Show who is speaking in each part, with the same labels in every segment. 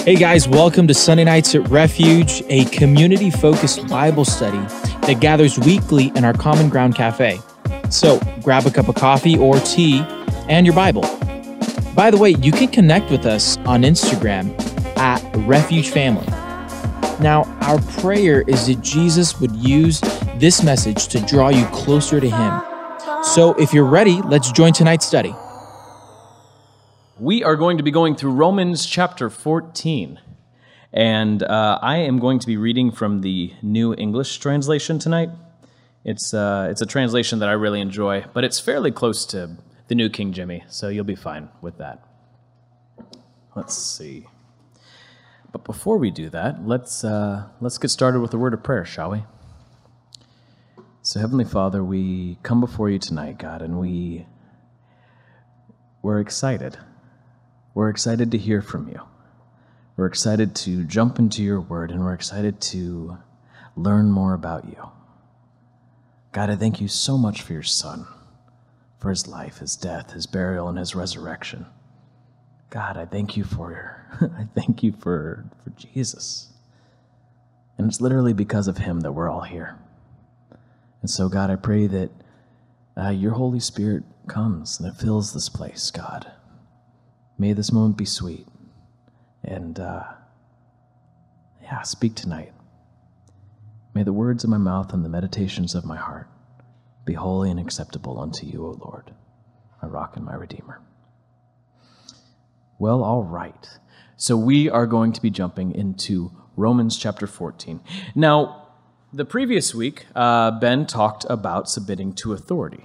Speaker 1: Hey guys, welcome to Sunday Nights at Refuge, a community-focused Bible study that gathers weekly in our Common Ground Cafe. So grab a cup of coffee or tea and your Bible. By the way, you can connect with us on Instagram at Refuge Family. Now, our prayer is that Jesus would use this message to draw you closer to Him. So if you're ready, let's join tonight's study.
Speaker 2: We are going to be going through Romans chapter 14, and I am going to be reading from the New English Translation tonight. It's a translation that I really enjoy, but it's fairly close to the New King Jimmy, so you'll be fine with that. Let's see. But before we do that, let's get started with a word of prayer, shall we? So, Heavenly Father, we come before you tonight, God, and we're excited. We're excited to hear from you. We're excited to jump into your word, and we're excited to learn more about you. God, I thank you so much for your Son, for his life, his death, his burial, and his resurrection. God, I thank you for Jesus. And it's literally because of him that we're all here. And so, God, I pray that your Holy Spirit comes and it fills this place, God. May this moment be sweet. And, speak tonight. May the words of my mouth and the meditations of my heart be holy and acceptable unto you, O Lord, my rock and my redeemer. Well, all right. So we are going to be jumping into Romans chapter 14. Now, the previous week, Ben talked about submitting to authority,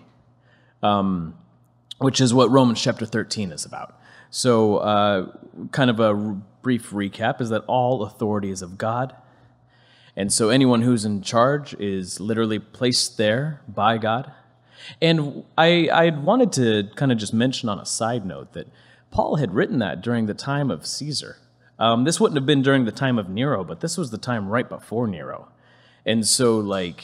Speaker 2: which is what Romans chapter 13 is about. So kind of a brief recap is that all authority is of God. And so anyone who's in charge is literally placed there by God. And I wanted to kind of just mention on a side note that Paul had written that during the time of Caesar. This wouldn't have been during the time of Nero, but this was the time right before Nero. And so,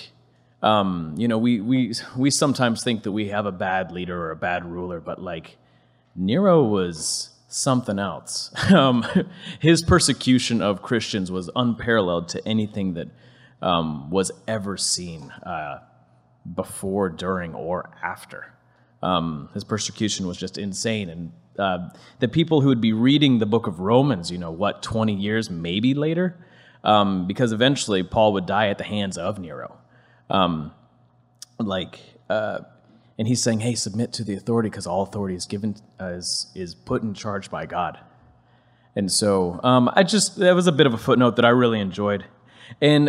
Speaker 2: we sometimes think that we have a bad leader or a bad ruler, but Nero was something else. His persecution of Christians was unparalleled to anything that was ever seen before, during, or after. His persecution was just insane. And the people who would be reading the book of Romans, 20 years maybe later, because eventually Paul would die at the hands of Nero. And he's saying, hey, submit to the authority because all authority is given, is put in charge by God. And so that was a bit of a footnote that I really enjoyed. And,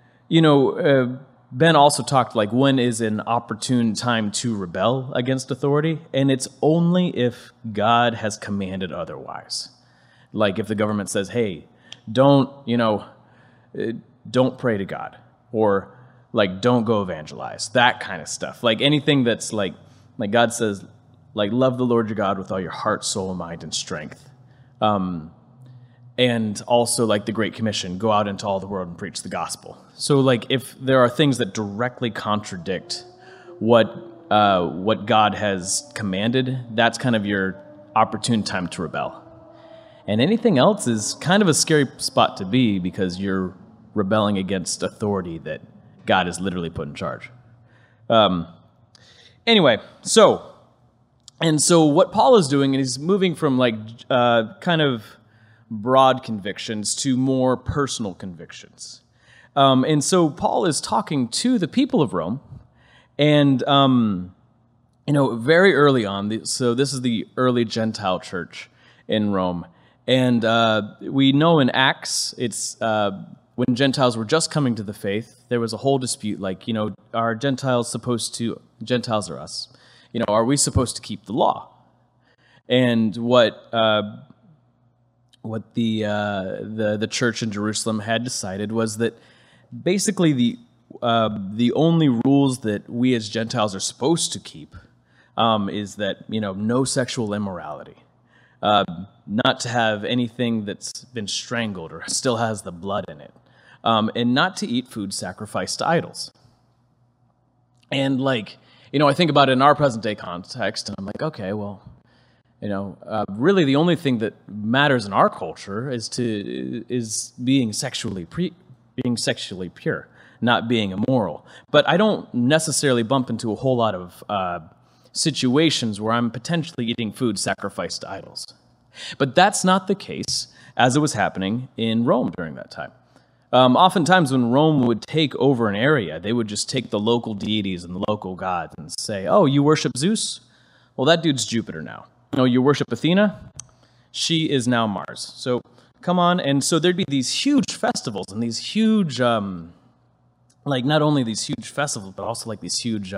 Speaker 2: Ben also talked when is an opportune time to rebel against authority, and it's only if God has commanded otherwise. Like if the government says, hey, don't pray to God, or don't go evangelize, that kind of stuff. Anything that's like God says, love the Lord your God with all your heart, soul, mind, and strength. And also the Great Commission, go out into all the world and preach the gospel. So if there are things that directly contradict what God has commanded, that's kind of your opportune time to rebel. And anything else is kind of a scary spot to be because you're rebelling against authority that God is literally put in charge. Anyway, so what Paul is doing is moving from kind of broad convictions to more personal convictions. And so Paul is talking to the people of Rome, and very early on. So this is the early Gentile church in Rome, and we know in Acts it's. When Gentiles were just coming to the faith, there was a whole dispute, are Gentiles are us, are we supposed to keep the law? And what the church in Jerusalem had decided was that basically the only rules that we as Gentiles are supposed to keep is that, no sexual immorality, not to have anything that's been strangled or still has the blood in it. And not to eat food sacrificed to idols. And I think about it in our present day context, and I'm like, okay, well, Really the only thing that matters in our culture is being sexually pure, not being immoral. But I don't necessarily bump into a whole lot of situations where I'm potentially eating food sacrificed to idols. But that's not the case as it was happening in Rome during that time. Oftentimes when Rome would take over an area, they would just take the local deities and the local gods and say, oh, you worship Zeus? Well, that dude's Jupiter now. You worship Athena? She is now Mars. So come on. And so there'd be these huge festivals and these huge, not only these huge festivals, but also like these huge,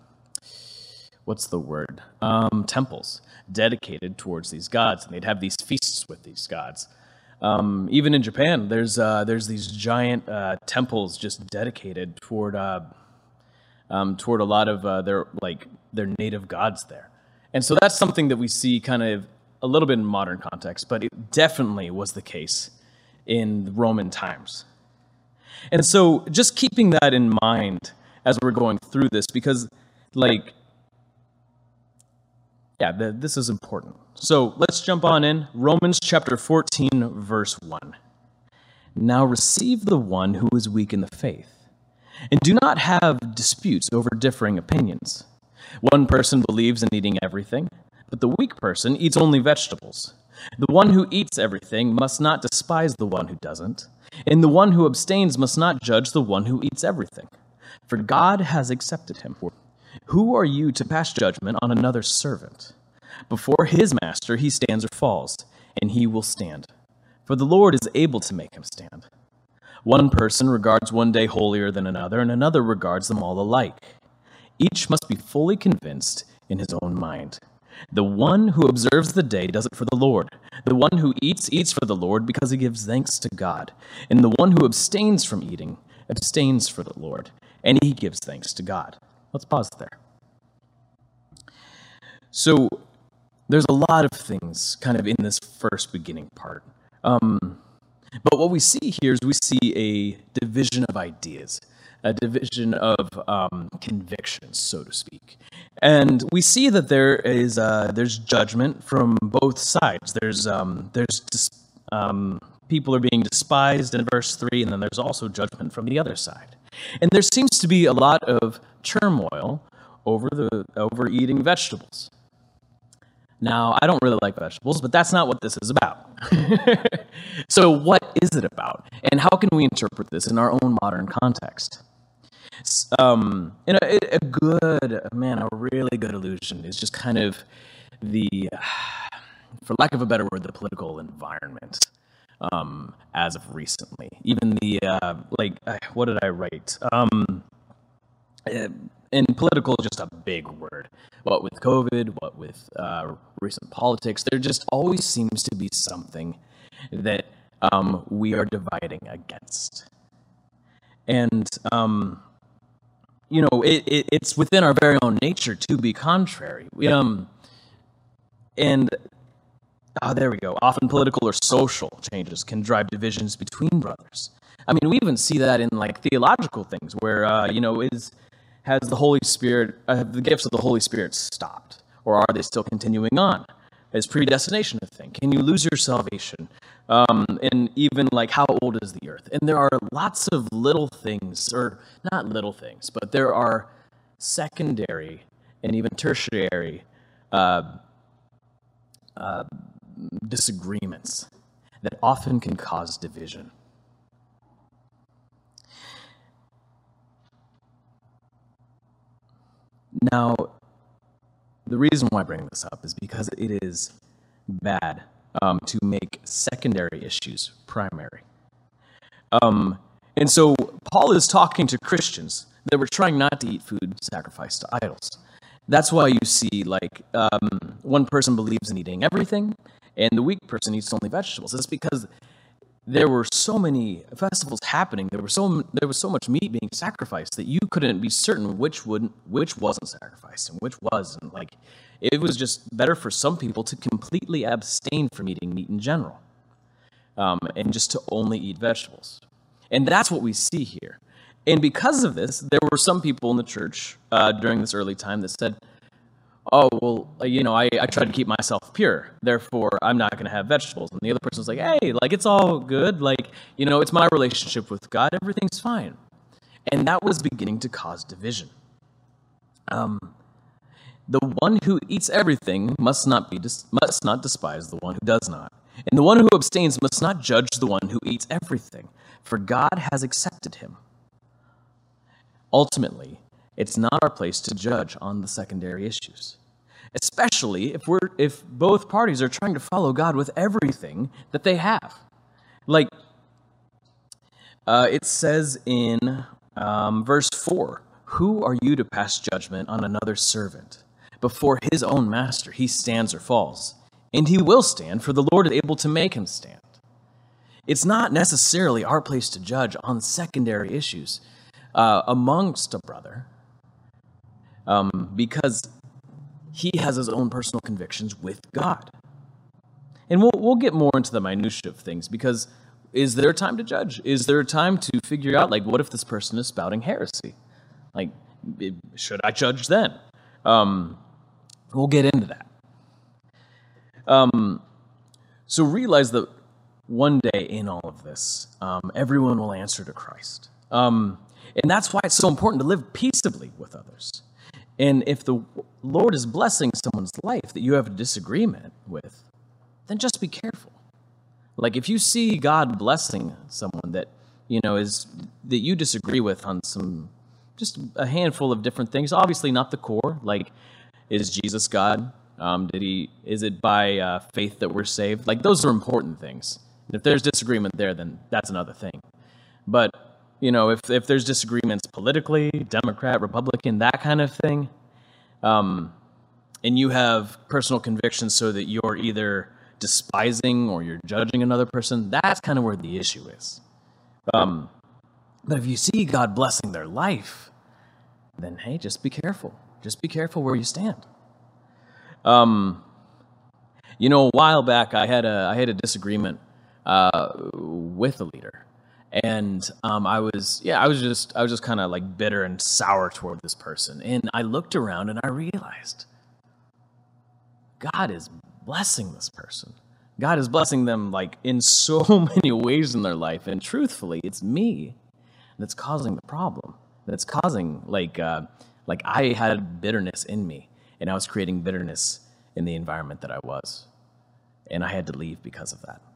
Speaker 2: temples dedicated towards these gods. And they'd have these feasts with these gods. Even in Japan, there's these giant temples just dedicated toward a lot of their native gods there. And so that's something that we see kind of a little bit in modern context, but it definitely was the case in Roman times. And so just keeping that in mind as we're going through this, because this is important. So let's jump on in. Romans chapter 14, verse 1. Now receive the one who is weak in the faith, and do not have disputes over differing opinions. One person believes in eating everything, but the weak person eats only vegetables. The one who eats everything must not despise the one who doesn't, and the one who abstains must not judge the one who eats everything, for God has accepted him. Who are you to pass judgment on another servant? Before his master he stands or falls, and he will stand, for the Lord is able to make him stand. One person regards one day holier than another, and another regards them all alike. Each must be fully convinced in his own mind. The one who observes the day does it for the Lord. The one who eats for the Lord because he gives thanks to God. And the one who abstains from eating abstains for the Lord, and he gives thanks to God. Let's pause there. So there's a lot of things kind of in this first beginning part. But what we see here is we see a division of ideas, a division of convictions, so to speak. And we see that there's judgment from both sides. There's people are being despised in verse 3, and then there's also judgment from the other side. And there seems to be a lot of turmoil over eating vegetables. Now, I don't really like vegetables, but that's not what this is about. So what is it about? And how can we interpret this in our own modern context? A really good illusion is just kind of for lack of a better word, the political environment as of recently. Even what did I write? And political is just a big word. What with COVID, what with recent politics, there just always seems to be something that we are dividing against. And, it's within our very own nature to be contrary. There we go. Often political or social changes can drive divisions between brothers. I mean, we even see that in theological things where, has the Holy Spirit, the gifts of the Holy Spirit stopped? Or are they still continuing on? Is predestination a thing? Can you lose your salvation? And even how old is the earth? And there are lots of little things, or not little things, but there are secondary and even tertiary disagreements that often can cause division. Now, the reason why I bring this up is because it is bad to make secondary issues primary. And so Paul is talking to Christians that were trying not to eat food sacrificed to idols. That's why you see one person believes in eating everything and the weak person eats only vegetables. It's because there were so many festivals happening. There was so much meat being sacrificed that you couldn't be certain which wasn't sacrificed and which wasn't. It was just better for some people to completely abstain from eating meat in general, and just to only eat vegetables. And that's what we see here. And because of this, there were some people in the church during this early time that said, oh, well, I try to keep myself pure, therefore I'm not going to have vegetables. And the other person's like, hey, like, it's all good. Like, it's my relationship with God. Everything's fine. And that was beginning to cause division. The one who eats everything must not despise the one who does not. And the one who abstains must not judge the one who eats everything, for God has accepted him. Ultimately, it's not our place to judge on the secondary issues, especially if both parties are trying to follow God with everything that they have. Like, it says in verse 4, who are you to pass judgment on another servant? Before his own master he stands or falls, and he will stand, for the Lord is able to make him stand. It's not necessarily our place to judge on secondary issues amongst a brother, because he has his own personal convictions with God. And we'll get more into the minutiae of things, because is there a time to judge? Is there a time to figure out, like, what if this person is spouting heresy? Like, should I judge then? We'll get into that. So realize that one day in all of this, everyone will answer to Christ. And that's why it's so important to live peaceably with others. And if the Lord is blessing someone's life that you have a disagreement with, then just be careful. Like, if you see God blessing someone that, that you disagree with on just a handful of different things, obviously not the core, like, is Jesus God? Is it by faith that we're saved? Like, those are important things. And if there's disagreement there, then that's another thing. But, if there's disagreements politically, Democrat, Republican, that kind of thing, and you have personal convictions so that you're either despising or you're judging another person, that's kind of where the issue is. But if you see God blessing their life, then, hey, just be careful. Just be careful where you stand. A while back, I had a disagreement with a leader, and I was just kind of like bitter and sour toward this person. And I looked around and I realized God is blessing this person. God is blessing them, like, in so many ways in their life, and truthfully, it's me that's causing the problem. That's causing like I had bitterness in me, and I was creating bitterness in the environment that I was, and I had to leave because of that.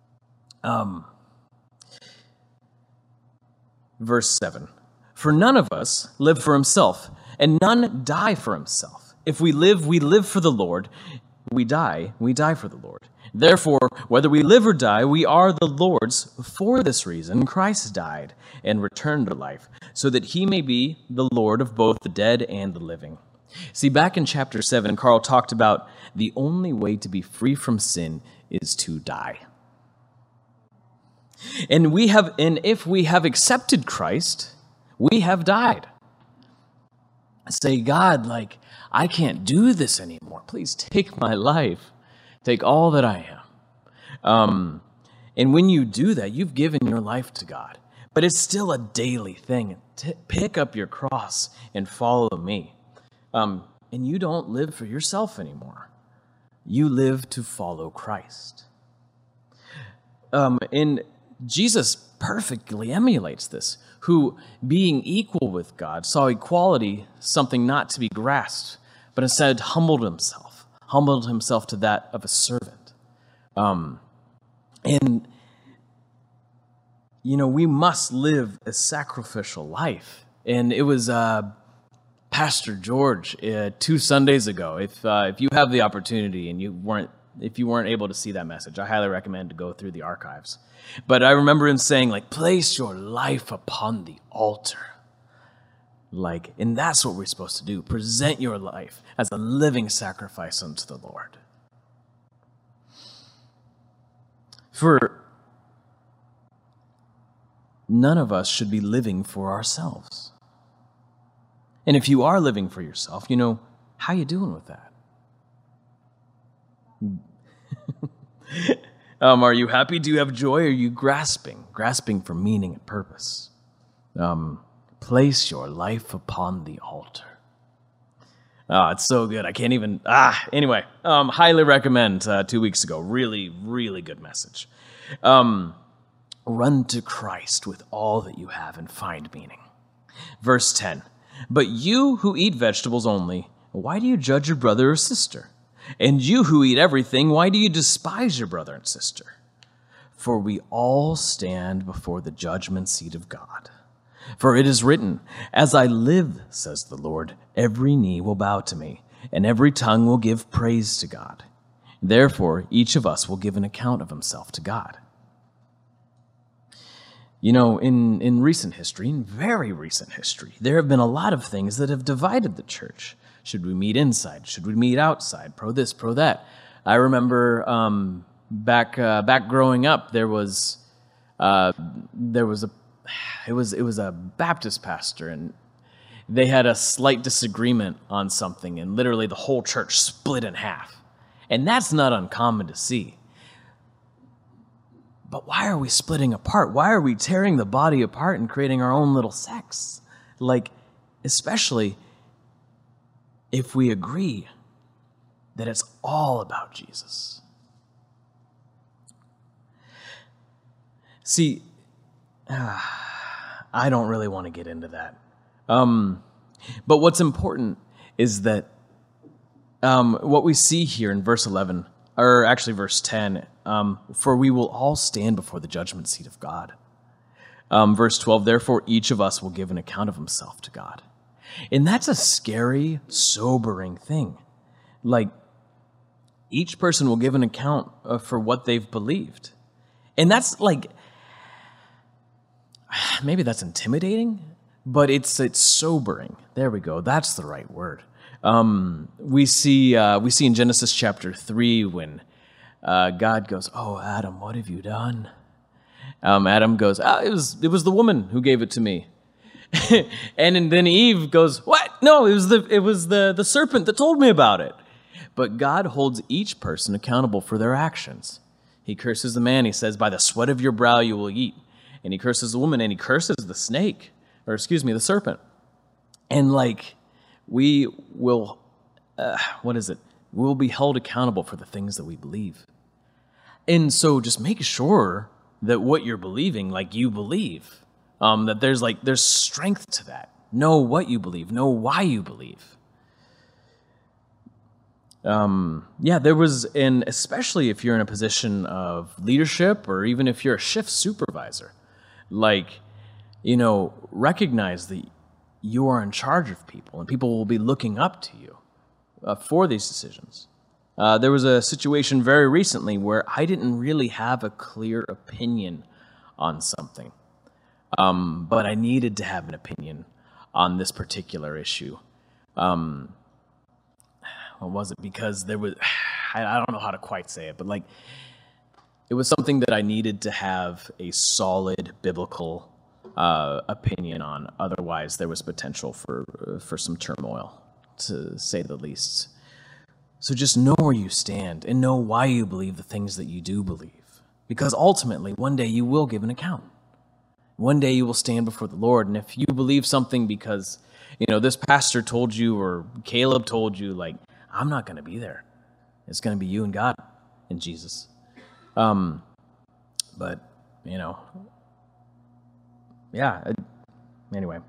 Speaker 2: Verse 7, for none of us live for himself, and none die for himself. If we live for the Lord. We die for the Lord. Therefore, whether we live or die, we are the Lord's. For this reason, Christ died and returned to life, so that he may be the Lord of both the dead and the living. See, back in chapter 7, Carl talked about the only way to be free from sin is to die. And if we have accepted Christ, we have died. Say, God, like, I can't do this anymore. Please take my life. Take all that I am. And when you do that, you've given your life to God. But it's still a daily thing. Pick up your cross and follow me. And you don't live for yourself anymore. You live to follow Christ. And Jesus perfectly emulates this, who, being equal with God, saw equality something not to be grasped, but instead humbled himself to that of a servant. We must live a sacrificial life. And it was Pastor George 2 Sundays ago. If you have the opportunity and if you weren't able to see that message, I highly recommend to go through the archives. But I remember him saying, like, place your life upon the altar. Like, and that's what we're supposed to do. Present your life as a living sacrifice unto the Lord. For none of us should be living for ourselves. And if you are living for yourself, how you doing with that? Are you happy? Do you have joy? Are you grasping for meaning and purpose? Place your life upon the altar. Oh, it's so good. I can't even... Anyway, highly recommend 2 weeks ago. Really, really good message. Run to Christ with all that you have and find meaning. Verse 10, but you who eat vegetables only, why do you judge your brother or sister? And you who eat everything, why do you despise your brother and sister? For we all stand before the judgment seat of God. For it is written, as I live, says the Lord, every knee will bow to me, and every tongue will give praise to God. Therefore, each of us will give an account of himself to God. You know, in recent history, in very recent history, there have been a lot of things that have divided the church. Should we meet inside? Should we meet outside? Pro this, pro that. I remember back growing up, it was a Baptist pastor, and they had a slight disagreement on something, and literally the whole church split in half. And that's not uncommon to see. But why are we splitting apart? Why are we tearing the body apart and creating our own little sects? Like, especially if we agree that it's all about Jesus. See, I don't really want to get into that. But what's important is that what we see here in verse 11, or actually verse 10, for we will all stand before the judgment seat of God. Verse 12, therefore each of us will give an account of himself to God. And that's a scary, sobering thing. Like, each person will give an account for what they've believed. And that's like, maybe that's intimidating, but it's sobering. There we go. That's the right word. We see in Genesis chapter 3 when God goes, "Oh, Adam, what have you done?" Adam goes, "It was the woman who gave it to me." And then Eve goes, "What? No, it was the serpent that told me about it." But God holds each person accountable for their actions. He curses the man. He says, "By the sweat of your brow you will eat." And he curses the woman, and he curses the the serpent. And like, we will, we'll be held accountable for the things that we believe. And so just make sure that what you're believing, like you believe, that there's strength to that. Know what you believe. Know why you believe. There was, and especially if you're in a position of leadership or even if you're a shift supervisor, recognize that you are in charge of people and people will be looking up to you for these decisions. There was a situation very recently where I didn't really have a clear opinion on something, but I needed to have an opinion on this particular issue. What was it? Because there was, I don't know how to quite say it, but it was something that I needed to have a solid biblical opinion on. Otherwise, there was potential for some turmoil, to say the least. So just know where you stand and know why you believe the things that you do believe. Because ultimately, one day you will give an account. One day you will stand before the Lord. And if you believe something because, this pastor told you or Caleb told you, I'm not going to be there. It's going to be you and God and Jesus. Anyway.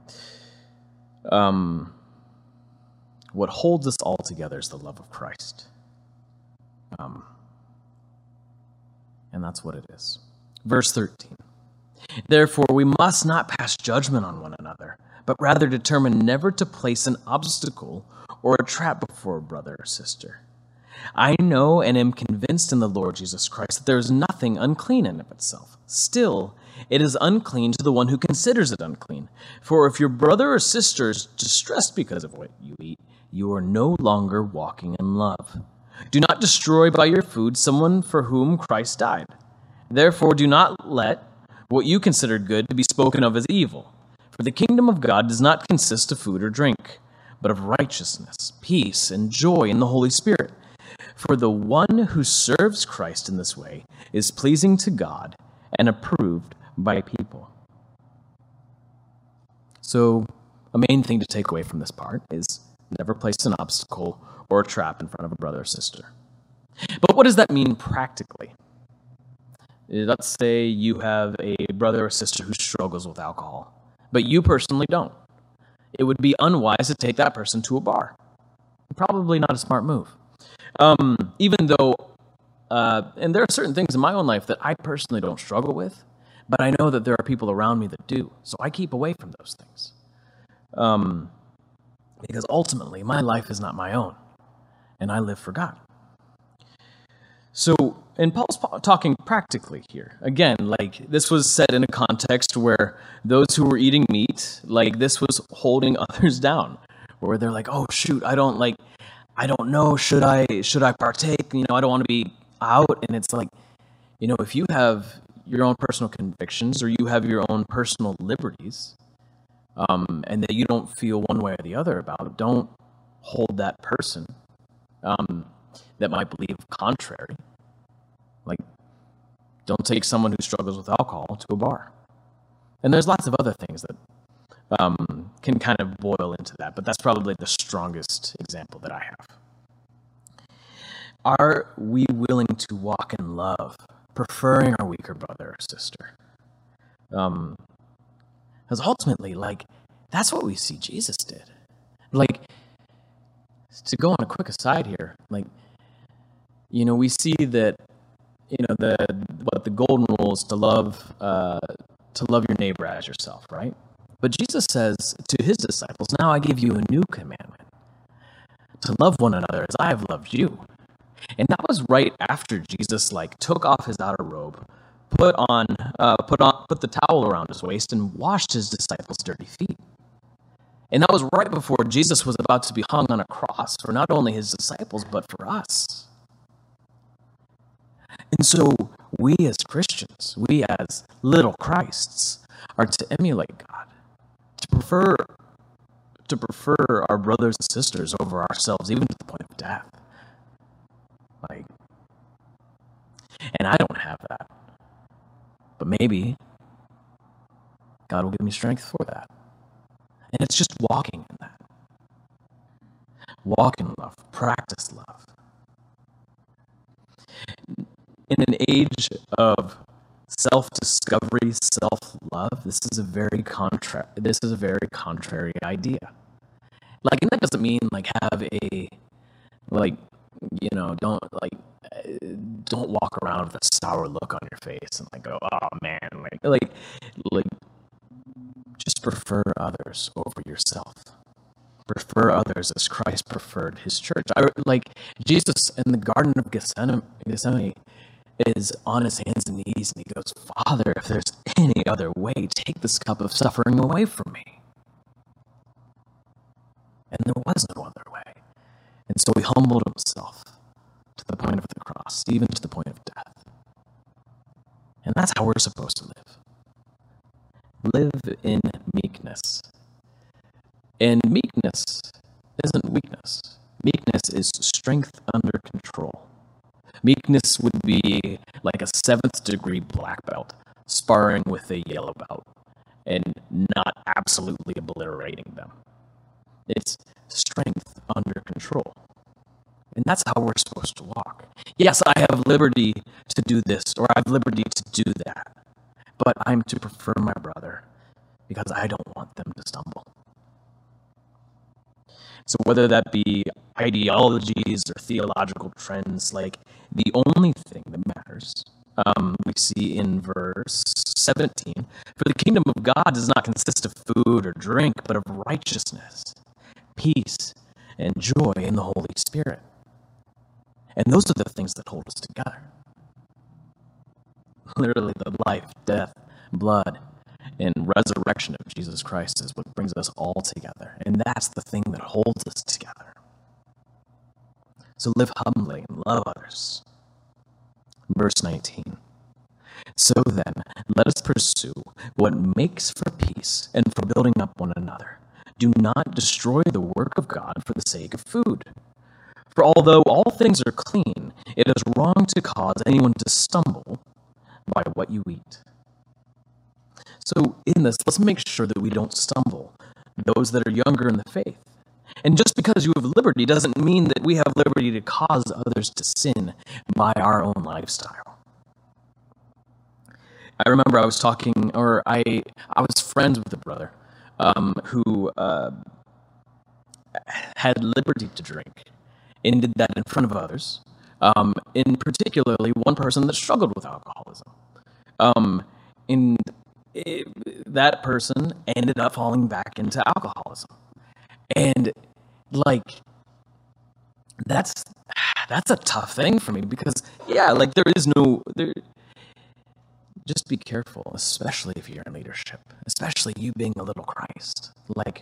Speaker 2: What holds us all together is the love of Christ. And that's what it is. Verse 13. Therefore, we must not pass judgment on one another, but rather determine never to place an obstacle or a trap before a brother or sister. I know and am convinced in the Lord Jesus Christ that there is nothing unclean in of itself. Still, it is unclean to the one who considers it unclean. For if your brother or sister is distressed because of what you eat, you are no longer walking in love. Do not destroy by your food someone for whom Christ died. Therefore, do not let what you consider good to be spoken of as evil. For the kingdom of God does not consist of food or drink, but of righteousness, peace, and joy in the Holy Spirit. For the one who serves Christ in this way is pleasing to God and approved by people. So, a main thing to take away from this part is Never place an obstacle or a trap in front of a brother or sister. But what does that mean practically? Let's say you have a brother or sister who struggles with alcohol, but you personally don't. It would be unwise to take that person to a bar. Probably not a smart move. Even though, and there are certain things in my own life that I personally don't struggle with, but I know that there are people around me that do. So I keep away from those things. Because ultimately, my life is not my own, and I live for God. So, and Paul's talking practically here. Again, like, this was said in a context where those who were eating meat, like, this was holding others down, where they're like, oh, shoot, I don't know, should I partake? I don't want to be out. And it's like, if you have your own personal convictions or you have your own personal liberties, and that you don't feel one way or the other about, don't hold that person that might believe contrary. Like, don't take someone who struggles with alcohol to a bar. And there's lots of other things that can kind of boil into that, but that's probably the strongest example that I have. Are we willing to walk in love, preferring our weaker brother or sister? Because ultimately, like, that's what we see Jesus did. Like, to go on a quick aside here, like, we see that, the golden rule is to love your neighbor as yourself, right? But Jesus says to his disciples, now I give you a new commandment, to love one another as I have loved you. And that was right after Jesus, like, took off his outer robe, put the towel around his waist, and washed his disciples' dirty feet. And that was right before Jesus was about to be hung on a cross for not only his disciples, but for us. And so we as Christians, we as little Christs, are to emulate God, to prefer our brothers and sisters over ourselves, even to the point of death. Like, and I don't have that. But maybe God will give me strength for that. And it's just walking in that. Walk in love. Practice love. In an age of self-discovery, self-love, this is a very contrary idea. Like, and that doesn't mean like have a don't walk around with a sour look on your face and like go, oh man, like just prefer others over yourself. Prefer others as Christ preferred his church. Jesus in the Garden of Gethsemane is on his hands and knees, and he goes, Father, if there's any other way, take this cup of suffering away from me. And there was no other way. And so he humbled himself to the point of the cross, even to the point of death. And that's how we're supposed to live. Live in meekness. And meekness isn't weakness. Meekness is strength under control. Meekness would be like a 7th degree black belt sparring with a yellow belt and not absolutely obliterating them. It's strength under control. And that's how we're supposed to walk. Yes, I have liberty to do this, or I have liberty to do that, but I'm to prefer my brother because I don't want them to stumble. So whether that be ideologies or theological trends, like, the only thing that matters, we see in verse 17, for the kingdom of God does not consist of food or drink, but of righteousness, peace, and joy in the Holy Spirit. And those are the things that hold us together. Literally, the life, death, blood, and resurrection of Jesus Christ is what brings us all together. And that's the thing that holds us together. So live humbly and love others. Verse 19. So then, let us pursue what makes for peace and for building up one another. Do not destroy the work of God for the sake of food. For although all things are clean, it is wrong to cause anyone to stumble by what you eat. So in this, let's make sure that we don't stumble those that are younger in the faith. And just because you have liberty doesn't mean that we have liberty to cause others to sin by our own lifestyle. I remember I was talking, or I was friends with a brother who had liberty to drink and did that in front of others, in particularly one person that struggled with alcoholism. That person ended up falling back into alcoholism. And that's a tough thing for me because, just be careful, especially if you're in leadership, especially you being a little Christ.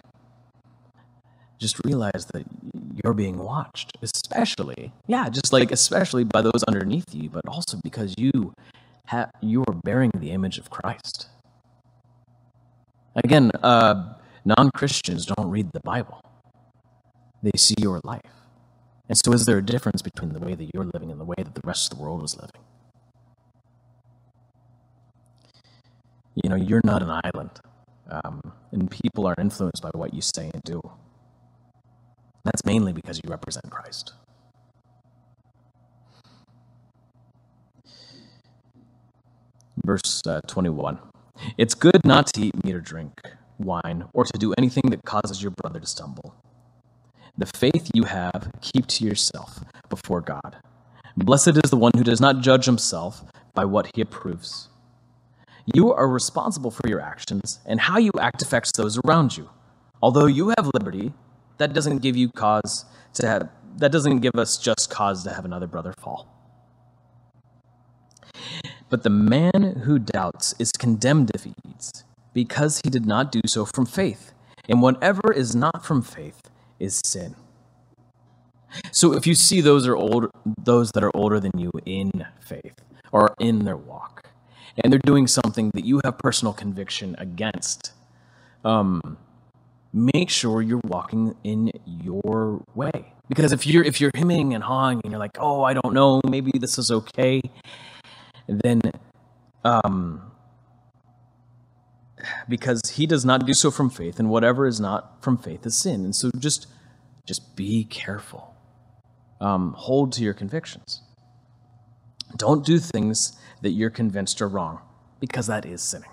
Speaker 2: Just realize that you're being watched, especially by those underneath you, but also because you are bearing the image of Christ. Again, non-Christians don't read the Bible. They see your life. And so is there a difference between the way that you're living and the way that the rest of the world is living? You're not an island, and people are influenced by what you say and do. That's mainly because you represent Christ. Verse 21. It's good not to eat meat or drink wine, or to do anything that causes your brother to stumble. The faith you have, keep to yourself before God. Blessed is the one who does not judge himself by what he approves. You are responsible for your actions, and how you act affects those around you. Although you have liberty, that doesn't give us just cause to have another brother fall. But the man who doubts is condemned if he eats, because he did not do so from faith. And whatever is not from faith is sin. So if you see those that are older than you in faith or in their walk, and they're doing something that you have personal conviction against, make sure you're walking in your way. Because if you're hemming and hawing and you're like, oh, I don't know, maybe this is okay, then because he does not do so from faith, and whatever is not from faith is sin. And so just be careful. Hold to your convictions. Don't do things that you're convinced are wrong, because that is sinning.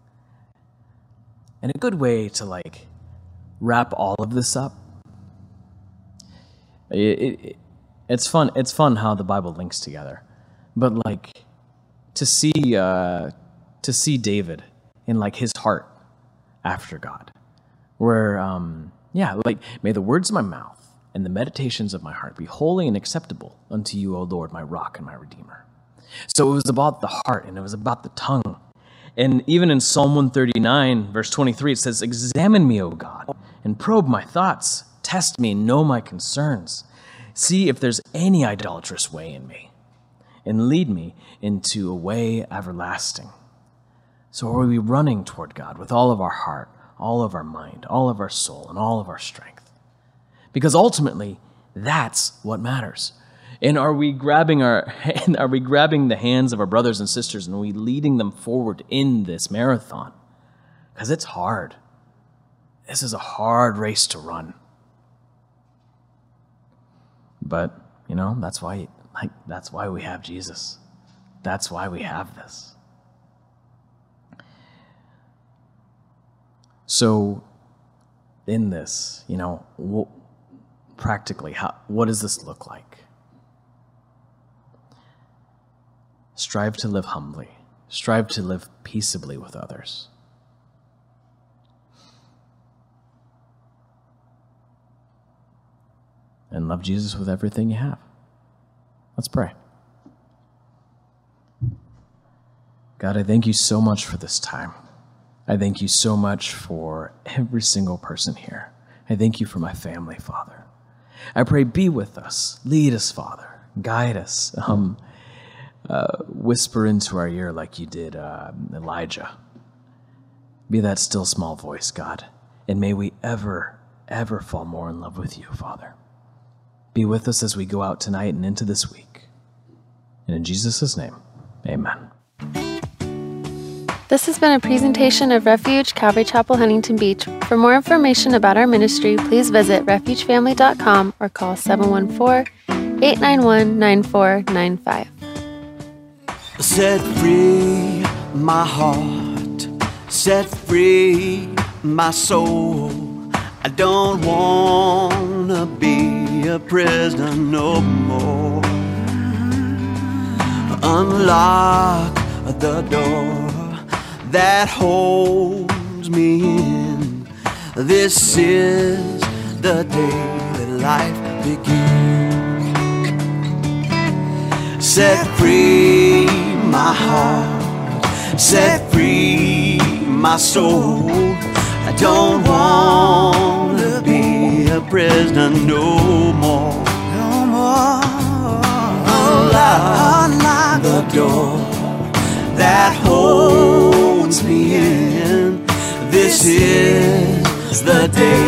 Speaker 2: And a good way to wrap all of this up, it's fun how the Bible links together. But to see David in his heart after God, where may the words of my mouth and the meditations of my heart be holy and acceptable unto you, O Lord, my rock and my redeemer. So it was about the heart, and it was about the tongue. And even in Psalm 139, verse 23, it says, examine me, O God, and probe my thoughts. Test me and know my concerns. See if there's any idolatrous way in me, and lead me into a way everlasting. So are we running toward God with all of our heart, all of our mind, all of our soul, and all of our strength? Because ultimately, that's what matters. And are we grabbing the hands of our brothers and sisters, and are we leading them forward in this marathon? Because it's hard. This is a hard race to run. But, that's why we have Jesus. That's why we have this. So, in this, practically, what does this look like? Strive to live humbly. Strive to live peaceably with others. And love Jesus with everything you have. Let's pray. God, I thank you so much for this time. I thank you so much for every single person here. I thank you for my family, Father. I pray, be with us. Lead us, Father. Guide us. Whisper into our ear like you did Elijah. Be that still small voice, God. And may we ever, ever fall more in love with you, Father. Be with us as we go out tonight and into this week. And in Jesus' name, amen.
Speaker 3: This has been a presentation of Refuge Calvary Chapel, Huntington Beach. For more information about our ministry, please visit refugefamily.com or call 714-891-9495.
Speaker 4: Set free my heart, set free my soul. I don't want to be a prisoner no more. Unlock the door that holds me in. This is the day that life begins. Set free my heart, set free my soul. I don't want to be a prisoner no more. No more. Unlock the door that holds me in. This is the day